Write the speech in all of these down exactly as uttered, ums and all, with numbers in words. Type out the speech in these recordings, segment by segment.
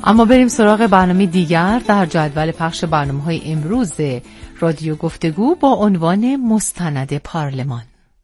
اما بریم سراغ برنامه دیگر در جدول پخش برنامه‌های امروز رادیو گفتگو با عنوان مستند پارلمان.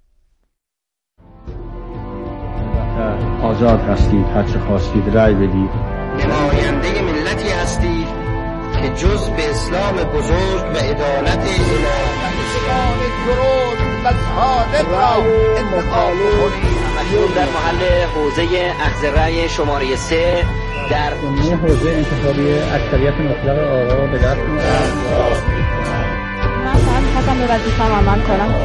آزاد هستید، هر چه خواستید رأی بدید. نماینده ملتی هستید که جز به اسلام بزرگ و عدالت الهی درست و صادق را انتخاب کنید. در محل حوزه اخذ رأی شماره سه در حوزه انتخابی اکثریت مطلق آرا به دست می‌آورد. من فقط می‌خواستم به وظیفه‌ام عمل کنم.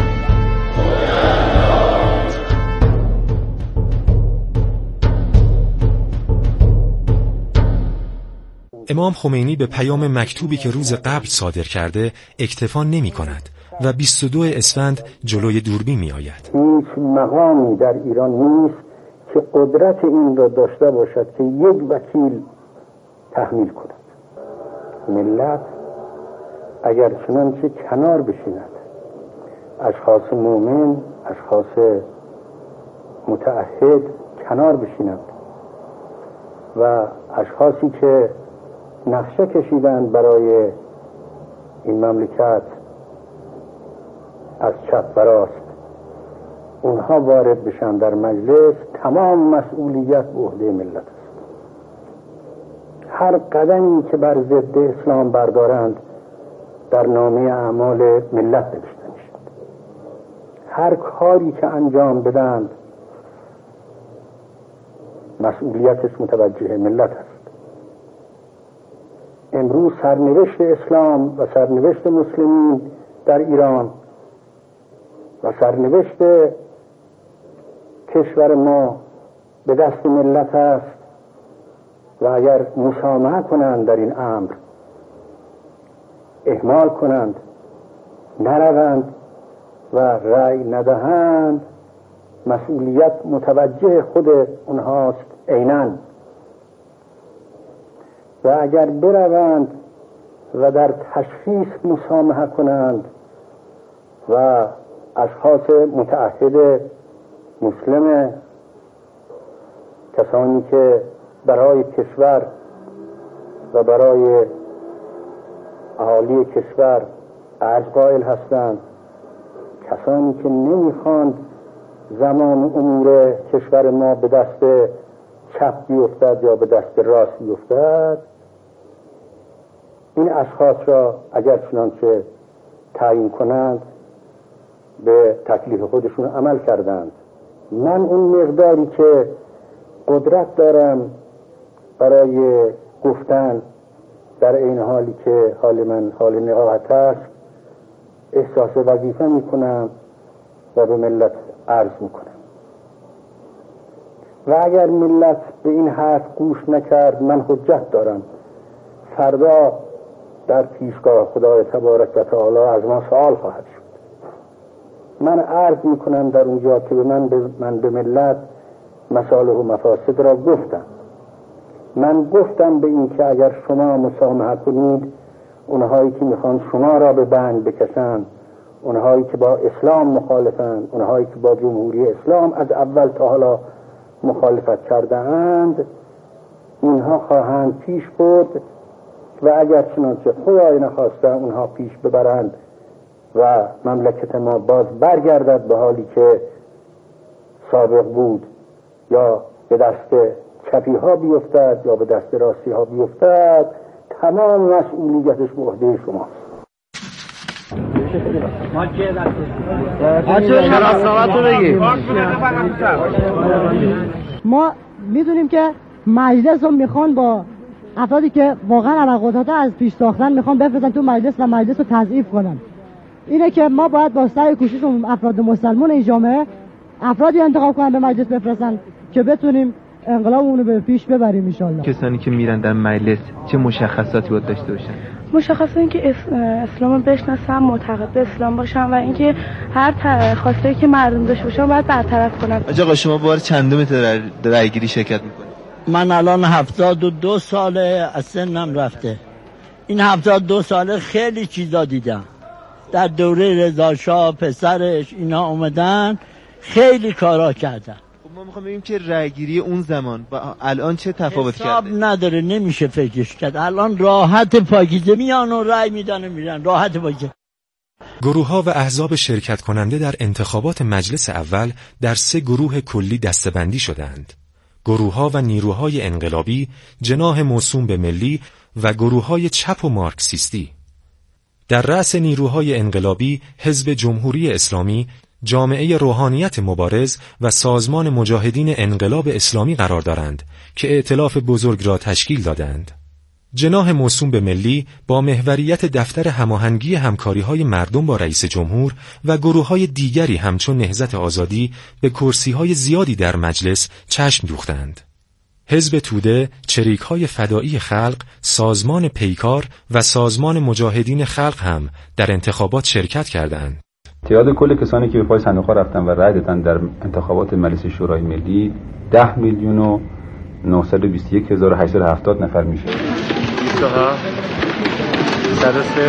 امام خمینی به پیام مکتوبی که روز قبل صادر کرده اکتفا نمی کند و بیست و دوم اسفند جلوی دوربین می آید. هیچ مقامی در ایران نیست که قدرت این را داشته باشد که یک وکیل تحمیل کند. ملت اگر چنانچه کنار بشیند، اشخاص مومن، اشخاص متعهد کنار بشینند و اشخاصی که نقشه کشیدند برای این مملکت از چپ و راست، اونها وارد بشن در مجلس، تمام مسئولیت به عهده ملت است. هر قدمی که بر ضد اسلام بردارند در نامه اعمال ملت نوشته میشد. هر کاری که انجام بدند مسئولیتش متوجه ملت است. امروز سرنوشت اسلام و سرنوشت مسلمین در ایران و سرنوشت کشور ما به دست ملت است و اگر مسامحه کنند در این امر، اهمال کنند، نروند و رأی ندهند، مسئولیت متوجه خود اونهاست عیناً. و اگر بروند و در تشخیص مسامحه کنند و اشخاص متعهد مسلم، کسانی که برای کشور و برای اهالی کشور ارج قائل هستند، کسانی که نمیخواند زمان امور کشور ما به دست چپ بیفتد یا به دست راست بیفتد، این اشخاص را اگر چنانچه تعیین کنند به تکلیف خودشون عمل کردند. من اون مقداری که قدرت دارم برای گفتن در این حالی که حال من حال نقاهت است، احساس وظیفه می کنم و به ملت عرض می کنم. و اگر ملت به این حرف گوش نکرد، من حجت دارم. فردا در پیشگاه خدای تبارک و تعالی از ما سوال خواهد شد. من عرض می کنم در اونجا که به من به, من به ملت مصالح و مفاسد را گفتم. من گفتم به این که اگر شما مسامحه کنید، اونهایی که میخوان شما را به بند بکشند، اونهایی که با اسلام مخالفند، اونهایی که با جمهوری اسلام از اول تا حالا مخالفت کرده اند، اینها خواهند پیش برد و اگر چنانچه خدای نخواسته اونها پیش ببرند و مملکت ما باز برگردد به حالی که سابق بود، یا به دست چپی ها بیفتد یا به دست راستی ها بیفتد، تمام مسئولیتش به عهده شماست. ما میدونیم که مجلس رو میخوان با افرادی که واقعا علاقات از پیش ساختن میخوان بفرستن تو مجلس و مجلس رو تضعیف کنن. اینه که ما باید با سعی کوشش افراد مسلمان این جامعه افرادی انتخاب کنن به مجلس بفرستن که بتونیم انقلابمون رو به پیش ببریم ان شاء الله. کسانی که میرن در مجلس چه مشخصاتی باید داشته باشن؟ مشخصه این که اسلام بشناسن، معتقد به اسلام باشن و اینکه هر خواستایی که مردم داشته باشن باید برطرف کنن. آقا شما بار چندم در رأیگیری شرکت میکنید؟ من الان هفتاد و دو ساله از سنم رفته. این هفتاد و دو ساله خیلی چیزا دیدم. در دوره رضا شاه پسرش اینا اومدن خیلی کارا کردن. ما میخوام ببینیم که رأیگیری اون زمان و الان چه تفاوت کرده. حساب نداره، نمیشه فکرش کرد. الان راحت پاکیزه میان و رأی میدن و میرن، راحت پاکیزه. گروه‌ها و احزاب شرکت کننده در انتخابات مجلس اول در سه گروه کلی دسته‌بندی شدند. گروه‌ها و نیروهای انقلابی، جناح موسوم به ملی و گروه‌های چپ و مارکسیستی. در رأس نیروهای انقلابی حزب جمهوری اسلامی، جامعه روحانیت مبارز و سازمان مجاهدین انقلاب اسلامی قرار دارند که ائتلاف بزرگ را تشکیل دادند. جناح موسوم به ملی با محوریت دفتر هماهنگی همکاری‌های مردم با رئیس جمهور و گروه‌های دیگری همچون نهضت آزادی به کرسی‌های زیادی در مجلس چشم دوختند. حزب توده، چریک‌های فدایی خلق، سازمان پیکار و سازمان مجاهدین خلق هم در انتخابات شرکت کردند. تعداد کل کسانی که به پای صندوق‌ها رفتن و رأی دادن در انتخابات مجلس شورای ملی ده میلیون و نهصد و بیست و یک هزار و هشتصد و هفتاد نفر میشه. بیست و هفت صد و سه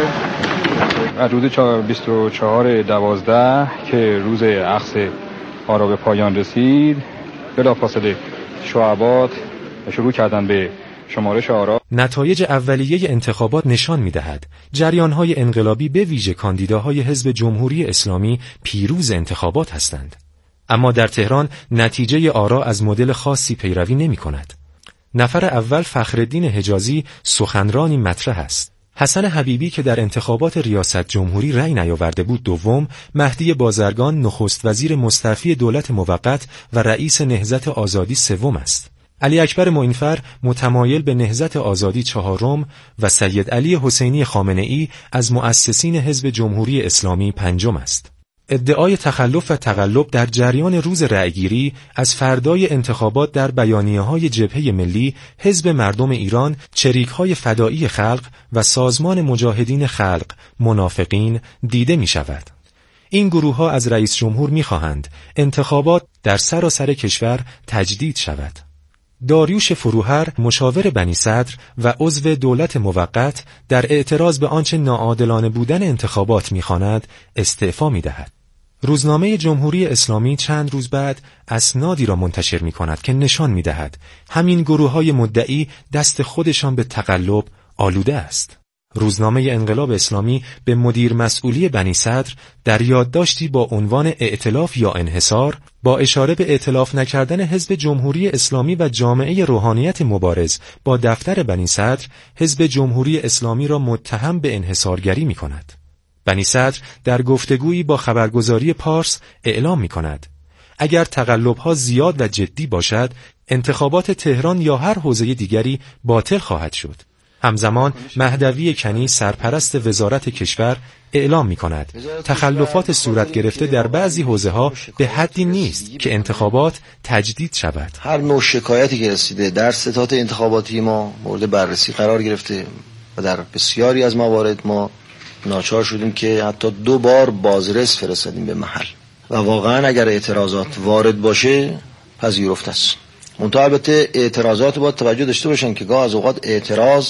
از روز بیست و چهار دوازده که روز اخذ آرا به پایان رسید، بلافاصله شعبات شروع کردن به شمارش آرا. نتایج اولیه انتخابات نشان می‌دهد جریان‌های انقلابی به ویژه کاندیداهای حزب جمهوری اسلامی پیروز انتخابات هستند. اما در تهران نتیجه آرا از مدل خاصی پیروی نمی‌کند. نفر اول فخرالدین حجازی سخنرانی مطرح است. حسن حبیبی که در انتخابات ریاست جمهوری رأی نیاورده بود دوم، مهدی بازرگان نخست وزیر مستعفی دولت موقت و رئیس نهضت آزادی سوم است. علی اکبر معینفر متمایل به نهضت آزادی چهارم و سید علی حسینی خامنه‌ای از مؤسسین حزب جمهوری اسلامی پنجم است. ادعای تخلف و تقلب در جریان روز رأیگیری از فردای انتخابات در بیانیه‌های جبهه ملی، حزب مردم ایران، چریک‌های فدایی خلق و سازمان مجاهدین خلق منافقین دیده می‌شود. این گروه‌ها از رئیس جمهور می‌خواهند انتخابات در سراسر کشور تجدید شود. داریوش فروهر مشاور بنی صدر و عضو دولت موقت در اعتراض به آنچه ناعادلانه بودن انتخابات می‌خواند استعفا می‌دهد. روزنامه جمهوری اسلامی چند روز بعد اسنادی را منتشر می‌کند که نشان می‌دهد همین گروه‌های مدعی دست خودشان به تقلب آلوده است. روزنامه انقلاب اسلامی به مدیر مسئولی بنی صدر در یادداشتی با عنوان ائتلاف یا انحصار با اشاره به ائتلاف نکردن حزب جمهوری اسلامی و جامعه روحانیت مبارز با دفتر بنی صدر، حزب جمهوری اسلامی را متهم به انحصارگری می کند. بنی صدر در گفتگویی با خبرگزاری پارس اعلام می کند اگر تقلب‌ها زیاد و جدی باشد، انتخابات تهران یا هر حوزه دیگری باطل خواهد شد. همزمان مهدوی کنی سرپرست وزارت کشور اعلام می کند تخلفات صورت گرفته در بعضی حوزه ها به حدی نیست که انتخابات تجدید شود. هر نوع شکایتی که رسیده در ستاد انتخاباتی ما مورد بررسی قرار گرفته و در بسیاری از موارد ما ناچار شدیم که حتی دو بار بازرس فرستادیم به محل و واقعا اگر اعتراضات وارد باشه پذیرفته است. منتها البته اعتراضات باید توجه داشته باشن که گاه از اوقات اعتراض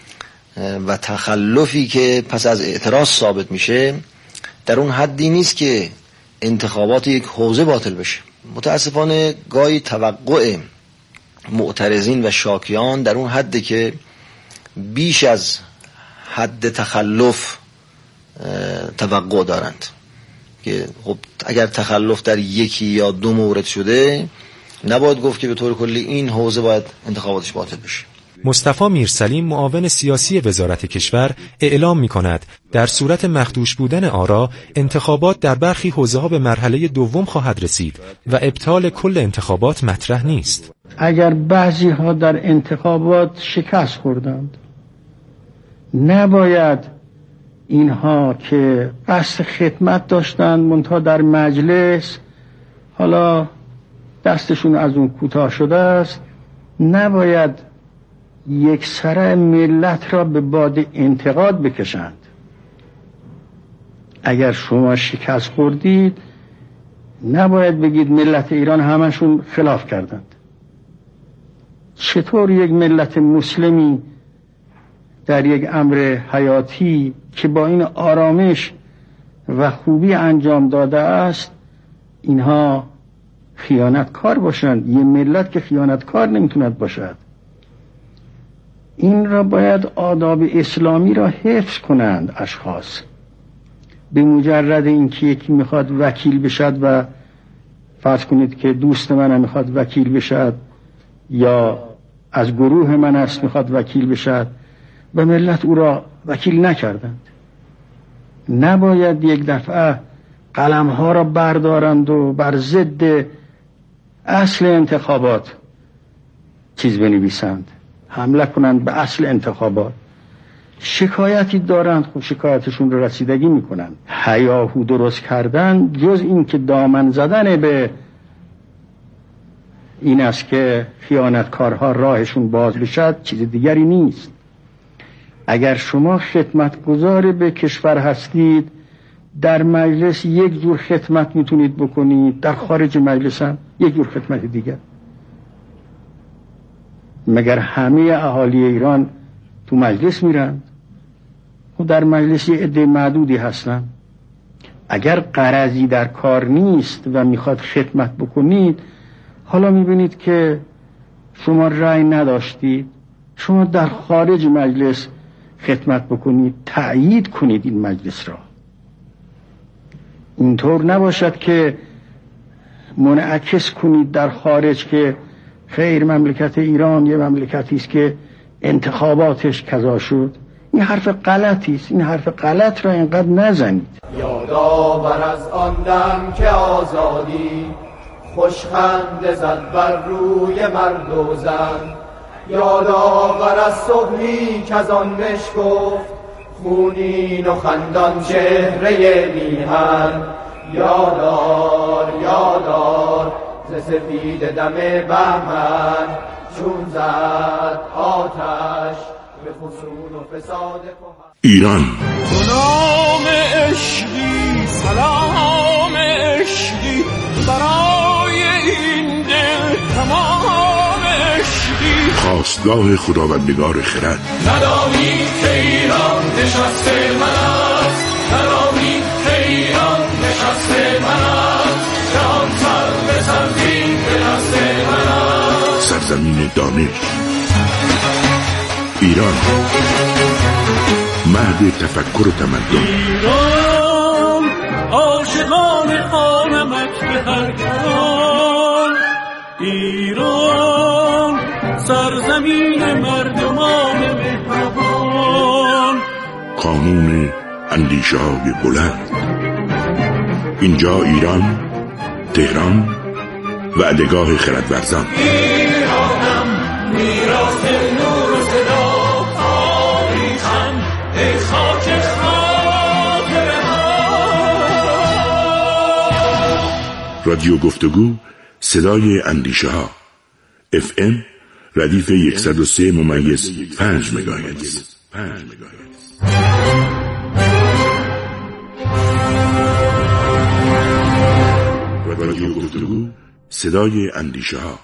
و تخلفی که پس از اعتراض ثابت میشه در اون حدی نیست که انتخابات یک حوزه باطل بشه. متاسفانه گاهی توقع معترضین و شاکیان در اون حده که بیش از حد تخلف توقع دارند که خب اگر تخلف در یکی یا دو مورد شده نباید گفت که به طور کلی این حوزه باید انتخاباتش باطل بشه. مصطفی میرسلیم معاون سیاسی وزارت کشور اعلام می کند در صورت مخدوش بودن آرا انتخابات در برخی حوزه‌ها به مرحله دوم خواهد رسید و ابطال کل انتخابات مطرح نیست. اگر بعضی ها در انتخابات شکست خوردند نباید اینها که قصد خدمت داشتند منتها در مجلس حالا دستشون از اون کوتاه شده است، نباید یک سره ملت را به باد انتقاد بکشند. اگر شما شکست خوردید نباید بگید ملت ایران همشون خلاف کردند. چطور یک ملت مسلمی در یک امر حیاتی که با این آرامش و خوبی انجام داده است اینها خیانتکار باشند. یه ملت که خیانتکار نمیتوند باشد. این را باید آداب اسلامی را حفظ کنند اشخاص. به مجرد اینکه یکی میخواد وکیل بشد و فرض کنید که دوست من میخواد وکیل بشد یا از گروه من است میخواد وکیل بشد و ملت او را وکیل نکردند، نباید یک دفعه قلم ها را بردارند و بر ضد اصل انتخابات چیز بنویسند، حمله کنند به اصل انتخابات. شکایتی دارند، خب شکایتشون رو رسیدگی میکنند. هیاهو درست کردن جز این که دامن زدن به این است که خیانتکارها راهشون باز بشد چیز دیگری نیست. اگر شما خدمتگزار به کشور هستید، در مجلس یک جور خدمت میتونید بکنید، در خارج مجلس هم یک جور خدمت دیگر. مگر همه اهالی ایران تو مجلس میرن؟ و در مجلس یه عده معدودی هستن. اگر غرضی در کار نیست و میخواد خدمت بکنید، حالا میبینید که شما رأی نداشتید، شما در خارج مجلس خدمت بکنید، تأیید کنید این مجلس را. اینطور نباشد که منعکس کنید در خارج که خیر مملکت ایران یه مملکتی است که انتخاباتش کذا شد. این حرف غلطی است. این حرف غلط را اینقدر نزنید. یادآور از آن دم که آزادی خوشخنده زد بر روی مرد و زن، یادآور از صبحی که از آن بشکفت خونین و خندان چهره میهن، یادار یادار ز سفید دم بهمن چون زد آتش به فسون و فساد ایران. سلام عشقی سلام عشقی برای این دل تمام عشقی، خواستگاه خداوندگار خرد. ندانی که ایران نشست من است، ندانی که ایران نشست من است، جهان سر به سرزین به دست من است. سرزمین دانش ایران، مهد تفکر و تمدن. ایران عاشقان آنمت به هر جهان، ایران سرزمین مردمان مهربان. قانون اندیشه های بلند. اینجا ایران، تهران، وعدگاه خردورزان. ایرانم میراث نور و صدا، تاریخم ای خاک خاطر ما. رادیو گفتگو، صدای اندیشه ها. اف ام ردیف صد و سه ممیز پنج مگاهرتز. رادیو گفتگو، صدای اندیشه ها.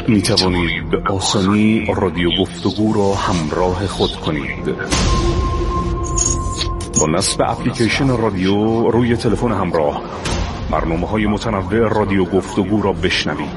می توانید به آسانی رادیو گفتگو را همراه خود کنید. با نصب اپلیکیشن رادیو روی تلفن همراه برنامه‌های متنوع رادیو گفتگو را بشنوید.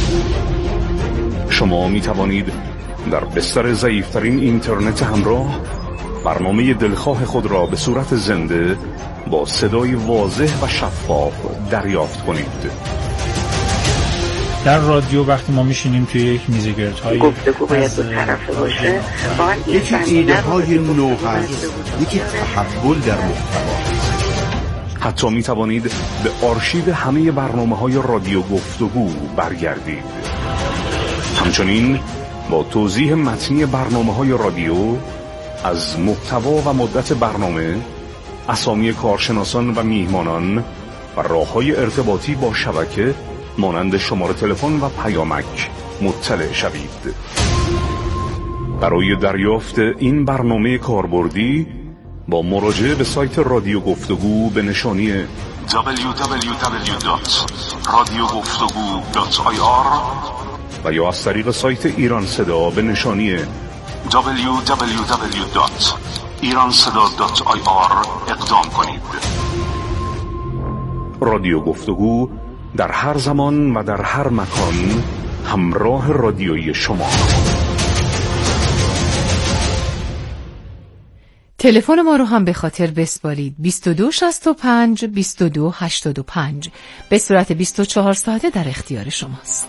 شما می توانید در بستر ضعیف‌ترین اینترنت همراه برنامه دلخواه خود را به صورت زنده با صدای واضح و شفاف دریافت کنید. در رادیو وقتی ما میشینیم توی یک میز گردهای گفتگو باید دو طرفه باشه، یکی ایده های نو هست، یکی تحول در محتوا. حتی می توانید به آرشیو همه برنامه‌های رادیو گفتگو برگردید. همچنین با توضیح متنی برنامه‌های رادیو از محتوا و مدت برنامه، اسامی کارشناسان و میهمانان و راه‌های ارتباطی با شبکه مانند شماره تلفن و پیامک مطلع شوید. برای دریافت این برنامه کاربردی با مراجعه به سایت رادیو گفتگو به نشانی دبلیو دبلیو دبلیو دات رادیو گفتگو دات آی آر و یا از طریق سایت ایران صدا به نشانی دبلیو دبلیو دبلیو دات ایران صدا دات آی آر اقدام کنید. رادیو گفتگو در هر زمان و در هر مکان همراه رادیویی شما. تلفن ما رو هم به خاطر بسپارید. بیست و دو شصت و پنج بیست و دو هشتاد و پنج به صورت بیست و چهار ساعته در اختیار شماست.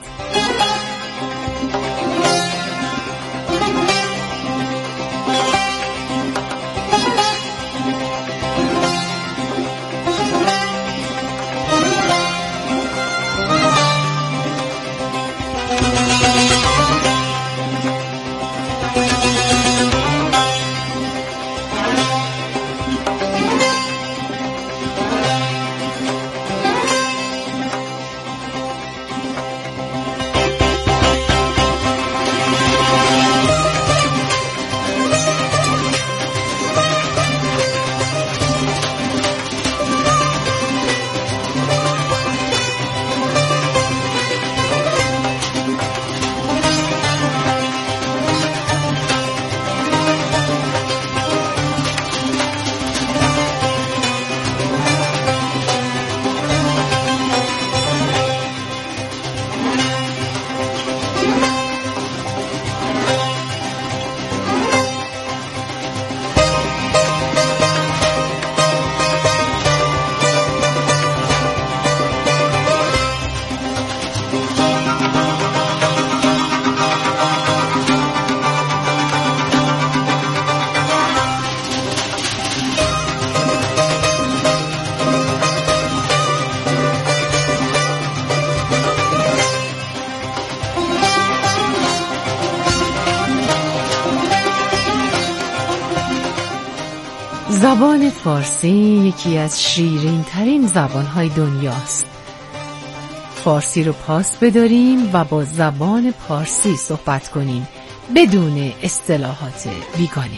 زبان فارسی یکی از شیرین ترین زبانهای دنیاست. فارسی رو پاس بداریم و با زبان پارسی صحبت کنیم بدون اصطلاحات بیگانه.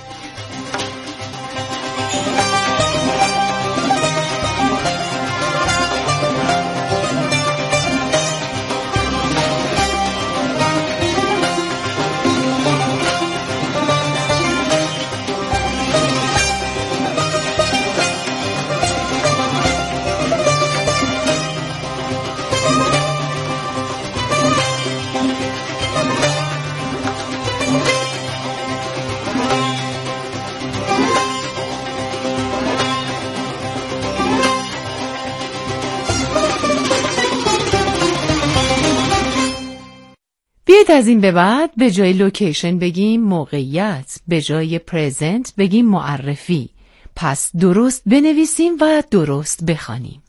از این به بعد به جای لوکیشن بگیم موقعیت، به جای پرزنت بگیم معرفی. پس درست بنویسیم و درست بخوانیم.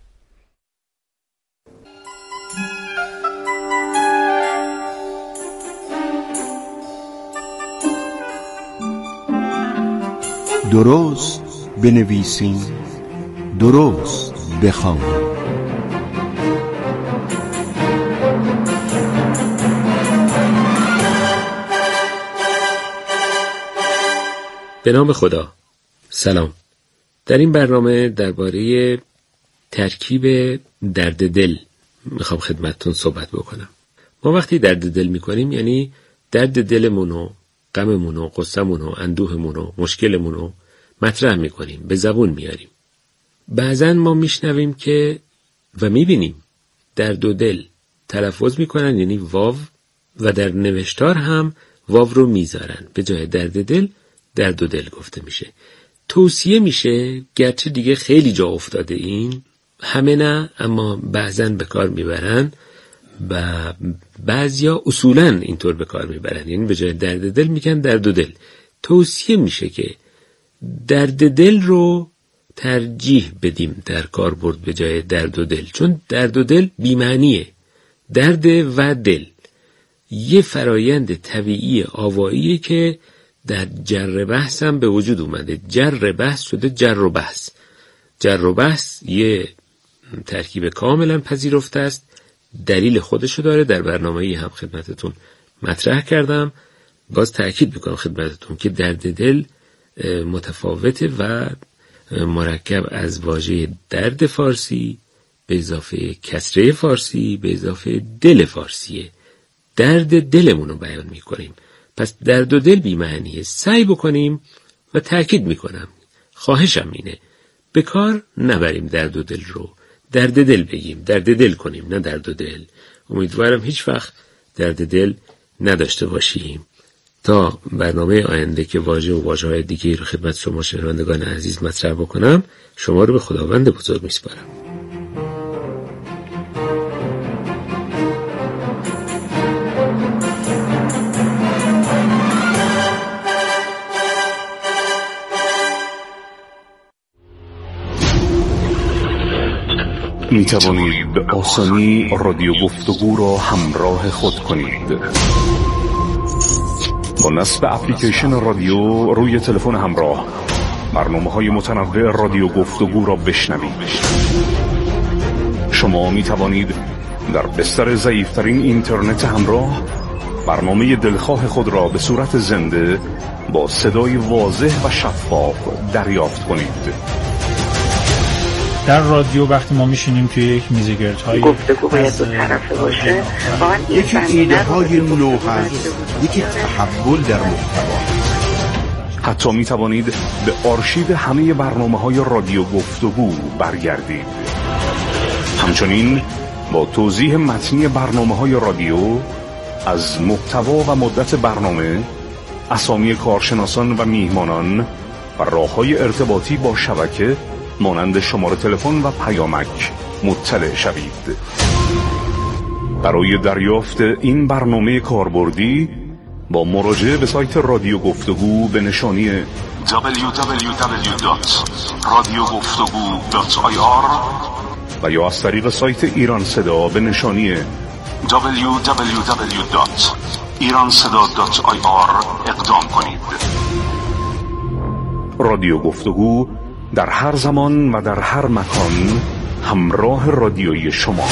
درست بنویسیم، درست بخوانیم. به نام خدا. سلام. در این برنامه درباره ترکیب درد دل میخوام خدمتتون صحبت بکنم. ما وقتی درد دل میکنیم یعنی درد دلمونو، غممونو، غصه‌مونو، اندوهمونو، مشکلمونو مطرح میکنیم، به زبون میاریم. بعضن ما میشنویم که و میبینیم درد و دل تلفظ میکنن یعنی واو، و در نوشتار هم واو رو میذارن، به جای درد دل درد و دل گفته میشه. توصیه میشه، گرچه دیگه خیلی جا افتاده این، همه نه اما بعضن به کار میبرن و بعضیا اصولا اینطور به کار میبرن، یعنی به جای درد دل میگن درد و دل. توصیه میشه که درد دل رو ترجیح بدیم در کاربرد به جای درد و دل، چون درد و دل بی‌معنیه. درد و دل یه فرایند طبیعی آواییه که در جر بحث هم به وجود اومده. جر بحث شده جر و بحث. جر و بحث یه ترکیب کاملا پذیرفته است، دلیل خودشو داره. در برنامه‌ای هم خدمتتون مطرح کردم، باز تأکید میکنم خدمتتون که درد دل متفاوته و مرکب از واژه درد فارسی به اضافه کسره فارسی به اضافه دل فارسیه. درد دلمونو بیان میکنیم، پس درد و دل بی معنیه. سعی بکنیم و تأکید میکنم، خواهشم اینه، به کار نبریم درد و دل رو، درد دل بگیم، درد دل کنیم، نه درد و دل. امیدوارم هیچ وقت درد دل نداشته باشیم. تا برنامه آینده که واژه و واژه‌های دیگه رو خدمت شما شنوندگان عزیز مطرح بکنم، شما رو به خداوند بزرگ میسپارم. می توانید به آسانی رادیو گفتگو را همراه خود کنید. با نصب اپلیکیشن رادیو روی تلفن همراه برنامه‌های متنوع رادیو گفتگو را بشنوید. شما می توانید در بستر ضعیف‌ترین اینترنت همراه برنامه دلخواه خود را به صورت زنده با صدای واضح و شفاف دریافت کنید. در رادیو وقتی ما میشینیم توی یک میزگردهای گفتگو باید دو طرفه باشه، یکی ایده های نو هست، یکی تحول در محتوا. حتی می توانید به آرشیو همه برنامه های رادیو گفتگو برگردید. همچنین با توضیح متنی برنامه های رادیو از محتوا و مدت برنامه، اسامی کارشناسان و میهمانان و راه‌های ارتباطی با شبکه مانند شماره تلفن و پیامک مطلع شوید. برای دریافت این برنامه کاربردی با مراجعه به سایت رادیو گفتگو به نشانی دبلیو دبلیو دبلیو دات رادیو گفتگو دات آی آر و یا از طریق سایت ایران صدا به نشانی دبلیو دبلیو دبلیو دات ایران صدا دات آی آر اقدام کنید. رادیو گفتگو در هر زمان و در هر مکان همراه رادیویی شما.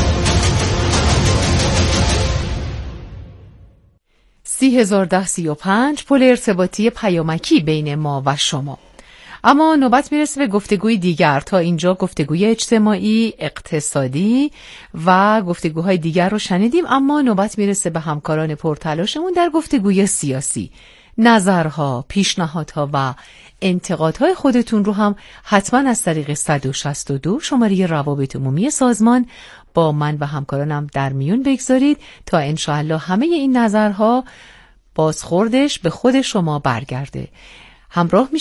سی هزار ده سی و پنج پل ارتباطی پیامکی بین ما و شما. اما نوبت میرسه به گفتگوی دیگر. تا اینجا گفتگوی اجتماعی، اقتصادی و گفتگوهای دیگر رو شنیدیم، اما نوبت میرسه به همکاران پرتلاشمون در گفتگوی سیاسی. نظرها، پیشنهادها و انتقادهای خودتون رو هم حتما از طریق صد و شصت و دو شماره روابط عمومی سازمان با من و همکارانم در میون بگذارید تا انشاءالله همه این نظرها بازخوردش به خود شما برگرده. همراه می